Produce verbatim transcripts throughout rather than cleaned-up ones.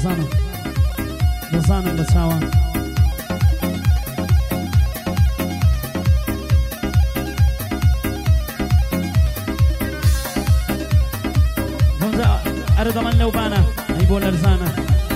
دەزانم دەزانم بە چاوان ئەرە دەڵێن لەو بانە ئەی بۆ لەرزانە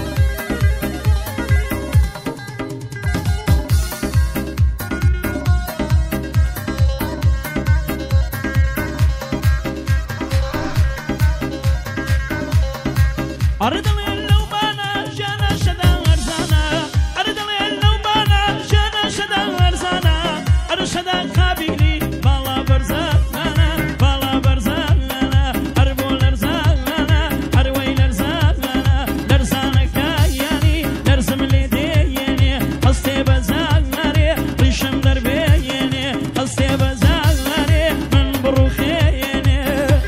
ئەرە دەڵێن لەو بانە ژیانە شەدا هەرزانە ئەرە دەڵێن لەو بانە ژیانە شەدا هەرزانە ئەرە شەدا قابیلی باڵا بەرزانە باڵا بەرزانە ئەر بۆ لەرزانە ئەر وەی لەرزانە لەرزانەکە یانی لەرزم لێ دێیێنێ هەستێ بەزانەرێ ڕیشم دەربێیێنێ هەستێ بەزانەرێ من بڕوخێیێنێ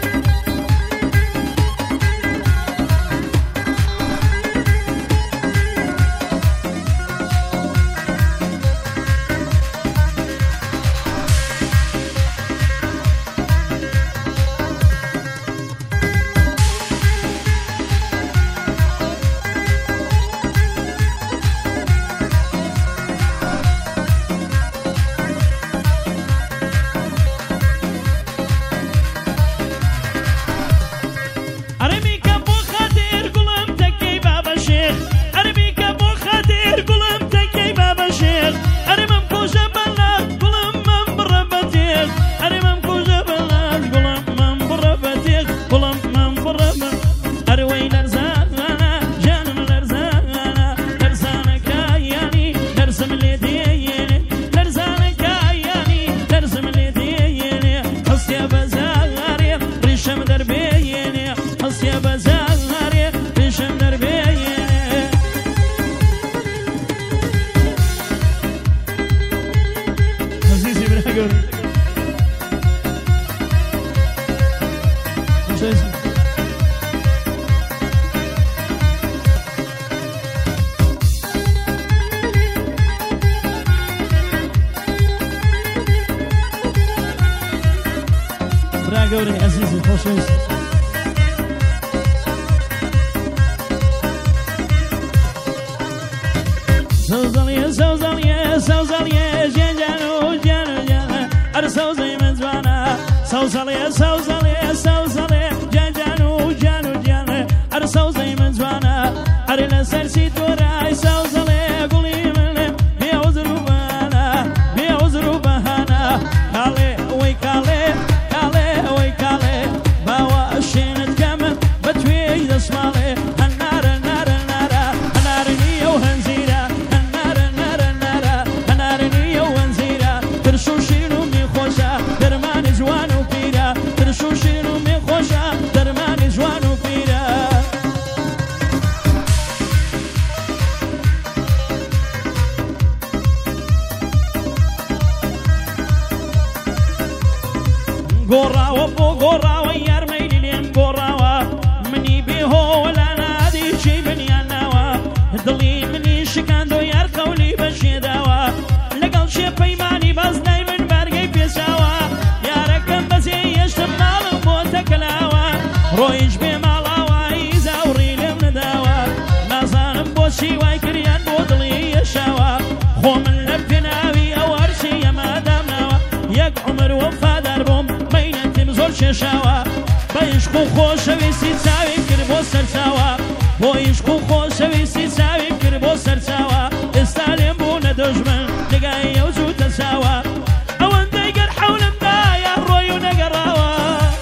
گەورەی عەزیزی خۆشەویست سەوزەڵیە سەوزەڵیە سەوزەڵیە ژێنجان و جان و جانە ئەر سەوزەی من جوانە سەوزەڵیە سەوزەڵیە سەوزەڵیە جانجان و جان و جانە ئەر سەوزەی من جوانە ئەر لەسەر چی تۆرای سەوزەڵێ گوڵی منێ بێعوزر و بەهانە بێعوزر و بەهانە کاڵێ وەی کاڵێ شێنت کەمە بە توێی دەسماڵێ هەنارە نارە نارە هەنارە نییە و هەنزیرە هەنارە نارە نارە هەنارە نییە و هەنزیرە ترش و شیر و میخۆشە دەرمانی جوان و پیرە ترش و شیر و میخۆشە دەرمانی جوان و پیرە گۆڕاوە بۆ گۆڕاوە یارمەیلی لێم گۆڕاوە منی بێهۆوە لا نادی چی بنیان ناوە دڵی منی شکاندۆ یار قەولی بەشێداوە لەگەڵ شێ پەیمانی بەزنای من بارگەی پێچاوە یارەکەم بەزێ هێشتم ماڵم بۆ تەکەلاوە ڕۆیش بێ ماڵاوە ئیزاوڕی لێم نەداوە نازانم بۆچی وای کریان بۆ دڵی یەشاوە خۆ من لە پێناوی ئەو هەرچی ئەمادامناوە یەک عومر وەفادار بۆم زۆر کێشاوە بە عیشق و خۆشەویستی چاویم کرد بۆ سەرچاوە بۆ عیشق و خۆشەویستی چاویم کرد بۆ سەرچاوە ئێستا لێم بوونە دەژمن لەگای ئەو جووتە چاوە ئەوەندەی گەر حەولمدا یا ڕۆی و نەگەڕاوە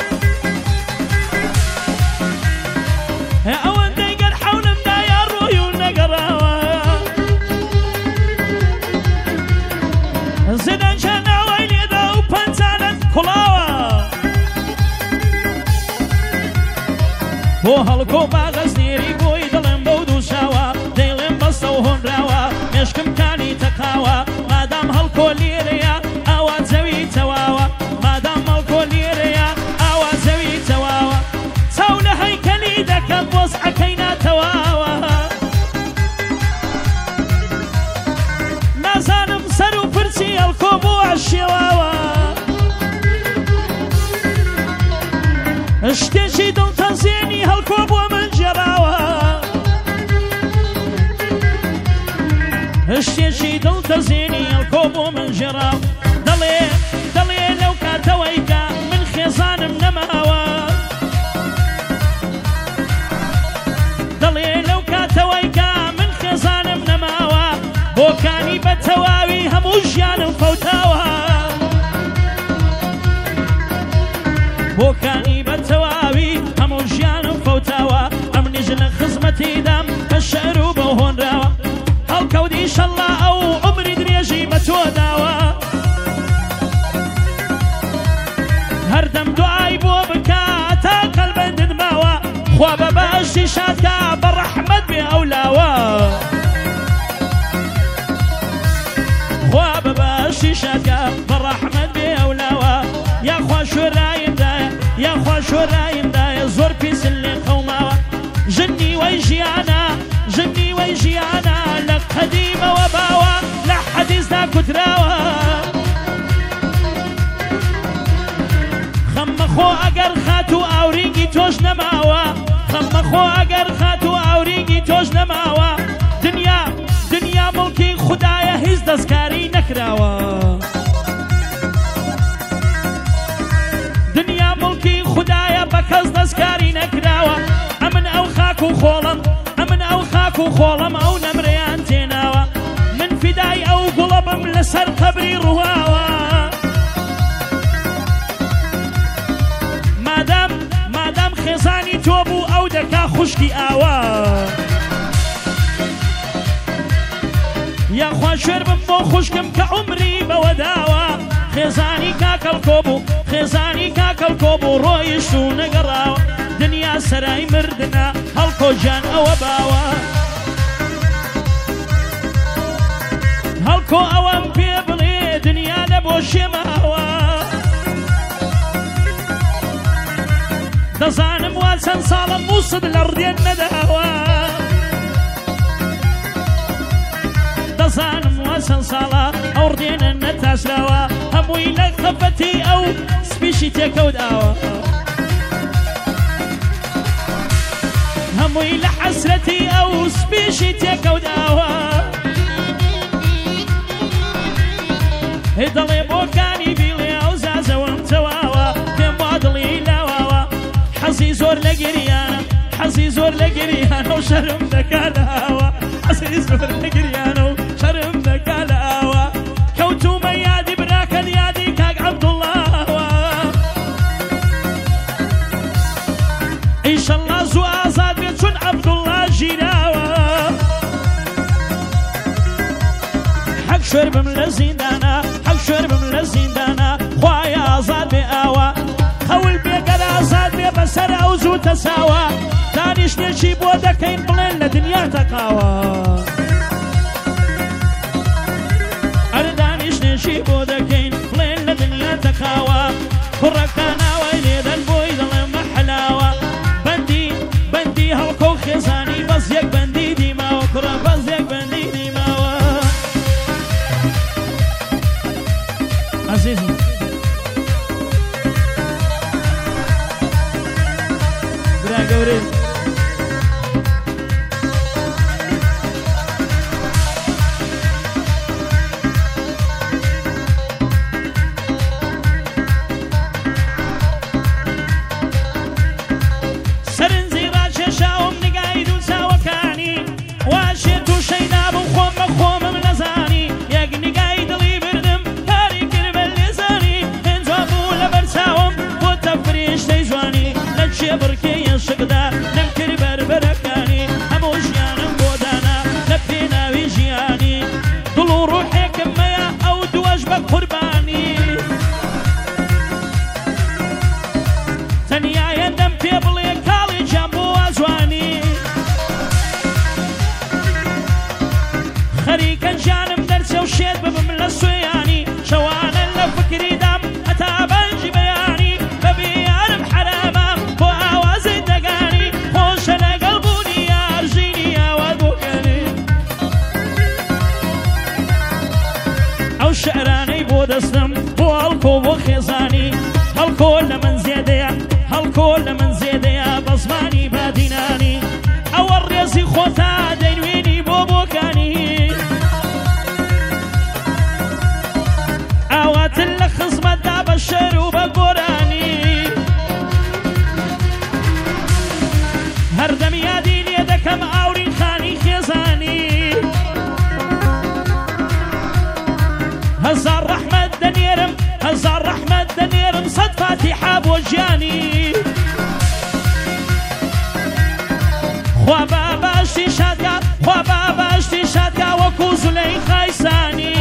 ئەوەندەی گەر حەولمدا یا ڕۆی و نەگەڕاوە زێدانچە ناوای لێدا و پەنجانت کوڵاوە بۆ هەڵکۆ باغەزنێری بۆی دڵم بەو دووشاوە دەیڵێم بەستە و هۆنراوە مێشکم کانی تەقاوە مادام هەڵکۆ لێرەیە ئاوا جەوی تەواوە مادام هەڵکۆ لێرەیە ئاوا جەوی تەواوە چاو لە هەیکەلی دەکەم بۆسعەکەی ناتەواوە نازانم سەر و پرچی هەڵکۆ بۆ عەشێواوە شتێکی دڵتەزێنی هەڵکۆ بۆ من جێراوە شتێکی دڵتەزێنی ئەڵکۆ بۆ من ژێراو دەڵێ دەڵێ لەو کاتەوەیکە من خێزانم نەماوە دەڵێ لەو کاتەوەیکە من خێزانم نەماوە بۆکانی بە تەواوی هەموو ژیانم فەوتاوە بۆکانی بە تەواوی هەموو ژیانم فەوتاوە ئەمنیش لە خزمەتیدام بە شەر و بە هۆنراوە هەڵکەوتی ئینشەڵڵا ئەو عومری درێژی بە تۆ داوە هەردەم دوعای بۆ بکە تا قەلبەندت ماوە خوا بە بەهەشتی شادکە بە ڕەحمەت بێ ئەولاوە خوا بە بەهەشتی شادکە بە ڕەحمەت بێ ئەولاوە یاخوا شوێرایمدایە یاخوا شوێرایمدایە زۆر پیسن لێ خەوماوە ژنی وەی ژیانە ژنی وەی ژیانە لە قەدیمەوە باوە لە حەدیثدا کوتراوە خەممەخۆ ئەگەر خات و ئاورینگی تۆش نەماوە خەممەخۆ ئەگەر خات و ئاورینگی تۆش نەماوە دنیا دنیا مڵکی خودایە هیچ دەستکاری نەکراوە دنیا مڵکی خودایە بە کەس دەستکاری نەکراوە ئەمن ئەو خاک و خۆڵم ئەمن ئەو خاک و خۆڵم ئەو نەمرەیان تێناوە من فیدای ئەو گوڵە بم لەسەر قەبری ڕواوە مادام مادام خێزانی تۆ بوو ئەو دەکا خوشکی ئاوە یاخوا شوێر بم بۆ خوشکم کە عومری بەوە داوە خێزانی کاکەڵکۆ بوو خێزانی کاکەڵکۆ بوو ڕۆیشت و نەگەڕاوە دنیا سەرای مردنە هەڵکۆ جان ئەوە باوە هەڵکۆ ئەوەم پێ بڵێ دنیا لە بۆ شێماوە دەزانم وا چەند ساڵم موسد لە ڕدێن نەداوە دەزانم وا چەند ساڵە ئەو ڕدێنە نەتاسراوە هەمووی لە خەفەتی ئەو سپیشی تێکەوتاوە هەمووی لە حەسرەتی ئەو سپیشی تێکەوتاوە هی دەڵێ بۆکانی بیڵێ ئەو زازەوەم تەواوە پێم وا دڵی لاواوە حەزی زۆر لە گریانە حەزی زۆر لە گریانە و شەرم دەکا لە ئاوە حەزی زۆر لە گریانە و شەرم دەکا لە ئاوە کەوتومە یادی براکەن یادی کاک عەبدوڵڵاوە ئینشەڵڵا زوو ئازاد بێت چون عەبدوڵڵا ژیراوە حەق شوێر بم لە زیندانە حەق شوێر بم لە زیندانە خوای ئازاد بێ ئاوە هەول بێگەر ئازاد بێ بەسەر ئەو زوو تەساوە دانیشتێکی بۆ دەکەین بڵێن لە دنیا تەقاوە ئەرە دانیشتێکی بۆ دەکەین بڵێن لە دنیا تەقاوە کوڕەکاناوای لێدەن بۆی دەڵێن مەحلاوە بەندی بەندی هەڵکۆ و خێزانی بەس یەک بەندی دیماوە کوڕە بەس یەک بەندی دیماوە عەزیزم برا گەورەی سەرنجی ڕاکێشاوم نگای دوو چاوەکانی واشێت و شەیدا بوو خۆم بە خۆمم نەزانی یەک نگای دڵی بردم کاری کرد بە لێزانی هێنجوا بوو لە بەرچاوم بۆ تەفریشتەی جوانی لە چێبڕکەی شقدا لەم کرد بەربەرەکانی هەموو ژیانم بۆ دانا لە پێناوی ژیانی دڵ و ڕوحێکم مەیە ئەو دووەش بە قوربانی تەنیایە دەم پێ بڵێ کاڵی جام بۆ وازوانی خەریکە جانم دەرچە و شێت ببم لە سوێیانی شەوانە لە فکری دام هەتا بەنجی بەیانی بەبێ یارم حرامە بۆ ئاوازی دەگانی خۆشە لەگەڵ بوونی یار ژینی ئاوات بۆکەنی ئەو شعرانەی بۆ دەستم بۆ هەڵکۆ بۆ خێزانی هەڵکۆ لە من زێدەیە هەڵکۆ لە من زێدەیە بە زمانی بادینانی ئەوە ڕێزی خۆتا دەینوێنی بۆ بۆکانی بۆ گیانی خوا بە باشتی شادگا خوا بە باشتی شادگا وەکو زولەی خایسانی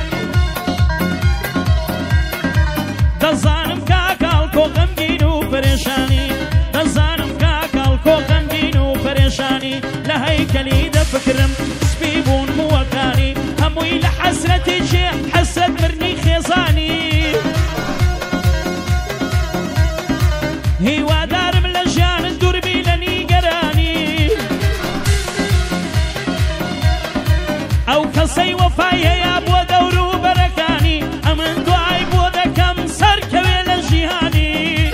دەزانم کاکاڵ کۆ غەمگین و پەرێشانی دەزانم کاکاڵ کۆ غەمگین و پەرێشانی لە هەیکەلی دەفکرم سپی بوون مووەکانی هەمووی لە حەسرەتی چێ حەسرەت مرنی خێزانی هیوادارم لە ژیانت دووربی لە نیگەرانی ئەو کەسەی وەفای هەیە بۆ دەور و بەرەکانی ئەمن دوای بۆ دەکەم سەرکەوێ لە ژیهانی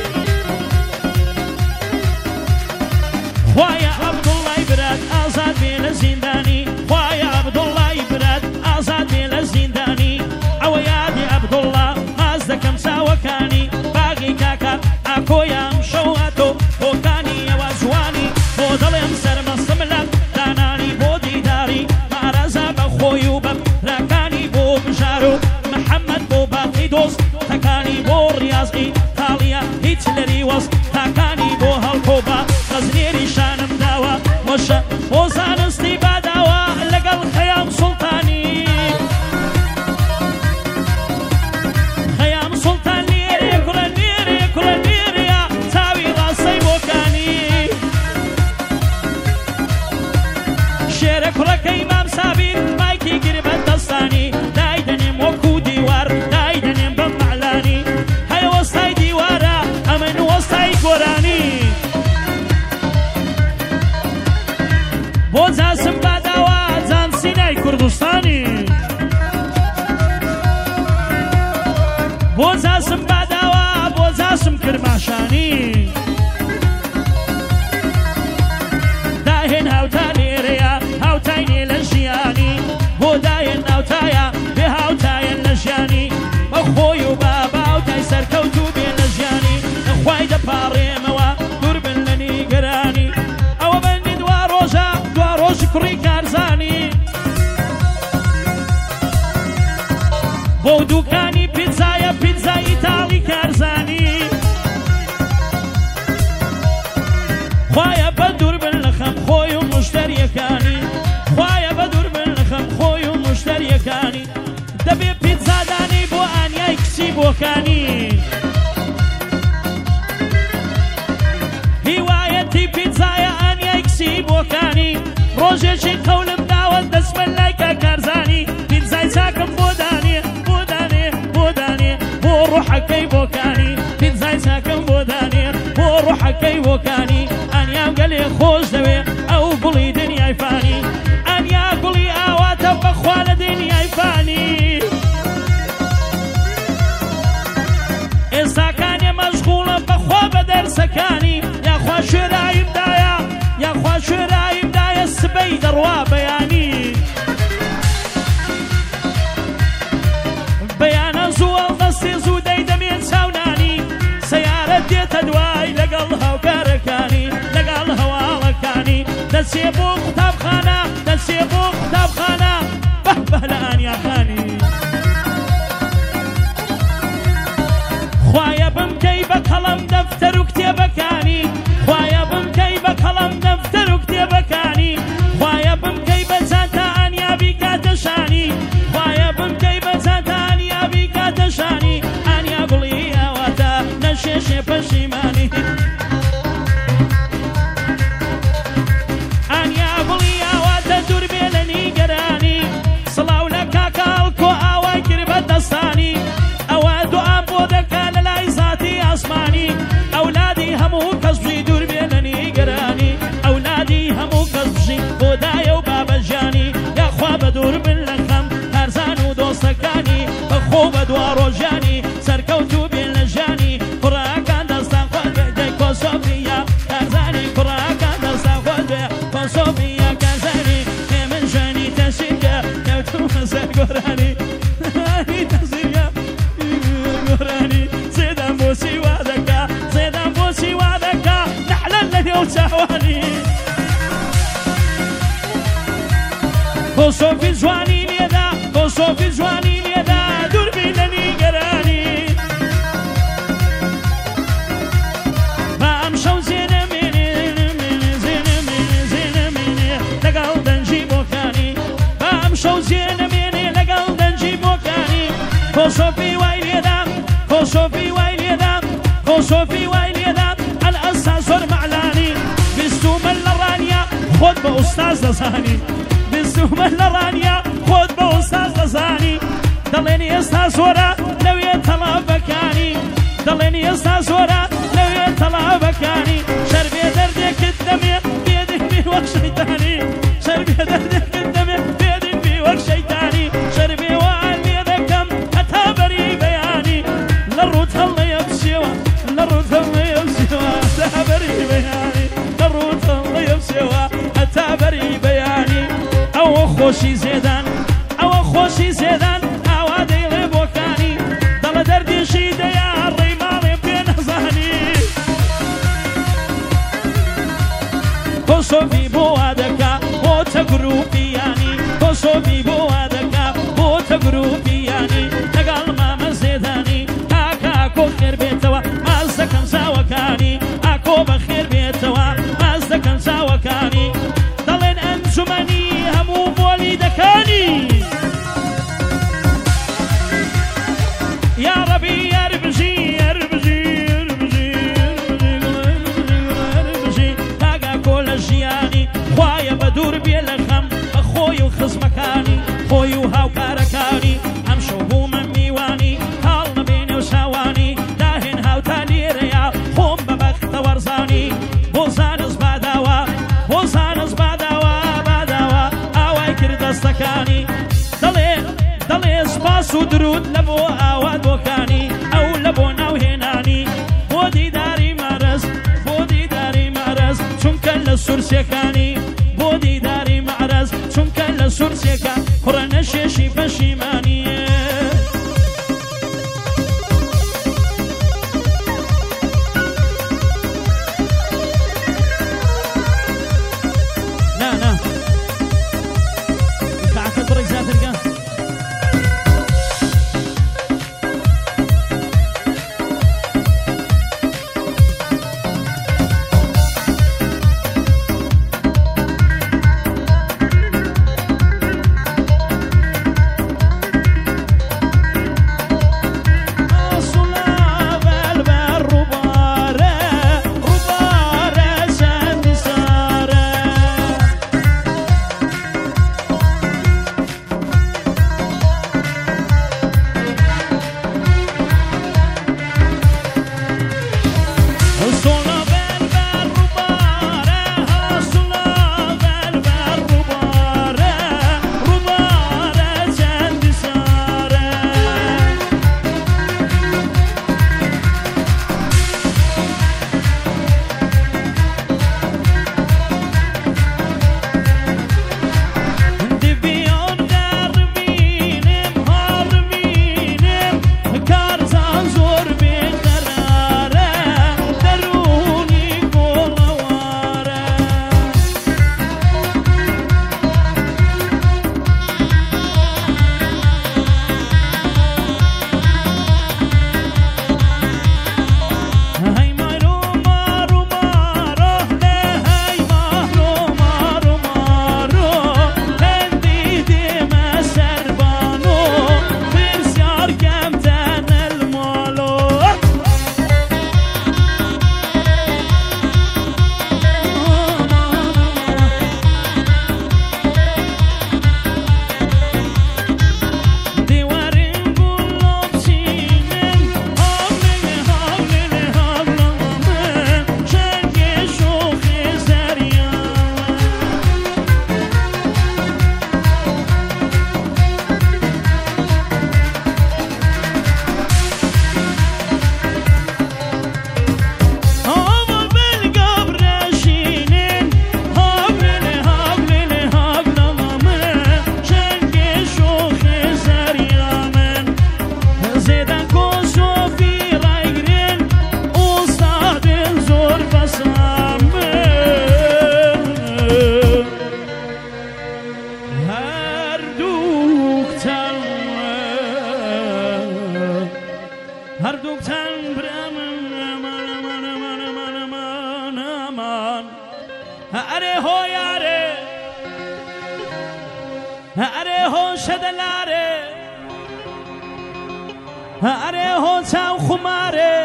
خوایە عەبدوڵڵای برات ئازاد بێ لە زیندانی خوایە عەبدوڵڵای برات ئازاد بێ لە زیندانی ئەوە یادی عەبدوڵڵا ماز دەکەم چاوەکانی باغی کاکە ئاکۆیان شەوهاتۆ بۆکانی ئەوە جوانی بۆ دەڵێم سەرمەستم لە دانانی بۆ دیداری مارەزە بە خۆی و بە راکانی بۆ بژار و محەممەد بۆ باقی دۆست تەکانی بۆ ڕیازی تاڵیە هیچ لەری وەست تاکانی بۆ هەڵکۆبە قەزنێری شانم داوە وەشە بۆ زانستی باداوە لەگەڵ خەیام سوڵتانی خەیام سوڵتان لێرێ کوڕە لێرێ کوڕە لێرەیە چاوی ڕاستەی بۆکانی شێرە کوڕەکەی مام سابیر مایکی گربەت دەستانی دایدەنێم وەکو دیوار دایدەنێم بەم مەعلانی هەیە وەستای دیوارە ئەمن وەستای گۆرانی بۆ جاسم باداوە جان سینای کوردستانی بۆ جاسم باداوە بۆ جاسم کرماشانی داهێن هاوتا لێرەیە هاوتاینێ لە ژیانی بۆ داهێن هاوتایە بێ هاوتایەن لە ژیانی بە خۆی و بە باوتای سەرکەوت و بێ لە ژیانی خوای دەپاڕێمەوە دوور بن لە نیگەرانی ئەوە بەندی دوا ڕۆژە دوا ڕۆژی کوڕی کارزانی بۆ دوکانی پیتزایە پیتزای ئیتاڵی کارزانی خوایە بە دوور بن لە خەم خۆی و مشتەریەکانی خوایە بە دوور بن لە خەم خۆی و مشتەریەکانی دەبێ پیتزادانی بۆ ئانیای کچی بۆکانی هیوایەتی پیتزایە ئانیای کچی بۆکانی ڕۆژێکی قەولم داوە دەسمە لایکە کارزانی پیتزای چاکم بۆ دانێ بۆ دانێ بۆ دانێ بۆ ڕوحەکەی بۆکانی پیتزای چاکم بۆ دانێ بۆ ڕوحەکەی بۆکانی ئەنیام گەلێ خۆش دەوێ ئەو گوڵی دنیای فانی ئەنیا گوڵی ئاواتە بەخوا لە دنیای فانی ئێستاکانێ مەشغوڵە بەخوا بە دەرسەکانی یاخوا شوێراییمدایە یاخوا شوێراییمدایە سبەی دەڕوا بەیانی بەیانە زووە دەستی زوو دەیدەمێن چاونانی سەیارە دێتە دوای لەگەڵ هاوکارەکانی لەگەڵ هەواڵەکانی دەچێ بۆ قوتابخانە دەچێ بۆ قوتابخانە بەه بەه لە ئانیاخانی خوایە بمکەی بە قەڵەم دەفتەر و کتێبەکانی خوایە بمکەی بە قەڵەم دەفتەر و کتێبەکانی خوایە بمکەی بە جانتە ئانیابی کاتەشانی خوایە بمکەی بە جانتە ئانیابی کاتەشانی ئانیا گوڵی ئاواتە نەشێشێ پەشیمانی ئانیا گوڵی ئاواتە دوور بێ لە نیگەرانی سڵاو لە کاکاڵ کۆ ئاوای گربەت دەستانی ئەوە دوعام بۆ دەکا لە لای زاتی ئاسمانی ئەولادی هەموو کەس بژی دوور بێ لە نیگەرانی ئەولادی هەموو کەس بژی بۆ دایە و بابەژانی یاخوا بە دوور بن لە خەم کارزان و دۆستەکانی بەخۆ بە دوا ڕۆژانی سەرکەوت و بێن لە ژیانی کوڕەکان دەستان خۆت بێ دەی کۆسۆفیا کارزانی کوڕەکان دەستان خۆت بێ کۆسۆفیا کارزانی هێ من ژانی تەشیرکە کەوتومە سەر گۆرانی تەشیرکە گۆرانی سێدەم بۆچی وا دەکا سێدەم بۆچی وا دەکا نەحلەن لە نێو چاوانی کۆسۆفی جوانی لێدا کۆسۆفی جوانی لێدا دووربی لە نیگەرانی شەو جێنەمێنێ لەگەڵ دەنجی بۆکانی خۆشۆفی وای لێدام خۆشۆفی وای لێدام خۆشۆفی وای لێدام ئەل ئەستا زۆر مەعلانی بیستومە لە ڕانیا خۆت بە ئوستاز دەزانی بیستومە لە ڕانیا خۆت بە ئوستاز دەزانی دەڵێن ئێستا زۆرە لەوێ تەڵابەکانی دەڵێن ئێستا زۆرە لەوێ تەڵابەکانی شەر بێ دەردێکت دەمێ بێدەنگبی وەک شەیتانی شەر بێ دەردێکت دەمێ بێدەنگبی وەک شەیتانی شەر بێ وان لێ دەکەم هەتا بەری بەیانی لە ڕووت هەڵەیە بچێوە لە ڕووت هەڵەیە بچێوە هەتا بەری بەیانی لە ڕووت هەڵەیە بچێوە هەتا بەری بەیانی ئەوە خۆشی زێدان ئەوە خۆشی زێدان ئاوا دەیڵێ بۆکانی دەڵە دەردێشی دەیا ڕێی ماڵێ پێ نەزانی خۆشۆفی بۆ وا دەکا بۆتە گروپیانی خۆشۆفی بۆ وا دەکا بۆتە گروپیانی لەگەڵ مامە زێدانی ئاکا ئاکۆ خێر بێتەوە ماز دەکەم چاوەکانی ئاکۆ بە خێر بێتەوە ماز دەکەم چاوەکانی دەڵێن ئەنجومەنی هەموو مۆلیدەکانی یا ڕەبی یاربژی یاربژی یاربژی یاربژی ئاگا کۆ لە ژیانی خوایە بە دوور بێ لە خەم بە خۆی و خزمەکانی خۆی و هاوکارەکانی ئەم شەو بوومە میوانی هاڵ نەبێنێ و شاوانی داهێن هاوتا لێرەیە خۆم بە بەختە وەرزانی بۆ زانست باداوە بۆ زانست باداوە باداوە ئاوای کرد دەستەکانی دەڵێ دەڵێ سپاس و درود لە بۆ ئاوا دۆکانی ئەو لە بۆ ناوهێنانی بۆ دیداری مارەز بۆ دیداری مارەز چونکە لە سورسیەکانی بۆ دیداری مارەز چونکە لە سورسیەکە کوڕە نەشێشی پەشیمانیە نا نا کاکە بڕێک زیاترگە ئەرێ هۆ شەدەلارێ ئەرێ هۆ چاو خومارێ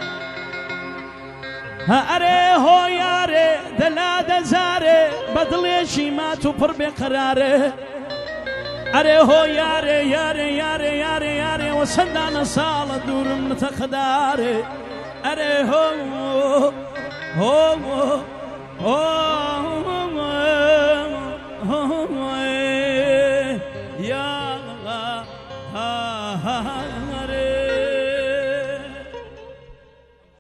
ئەرێ هۆ یارێ دەلا دەزارێ بە دڵێکی مات و پڕ بێقەرارێ ئەرێ هۆ یارێ یارێ یارێ یارێ یارێ وە چەندانە ساڵە دوورم متەقەدارێ ئەرێ هۆ هۆ هۆ یا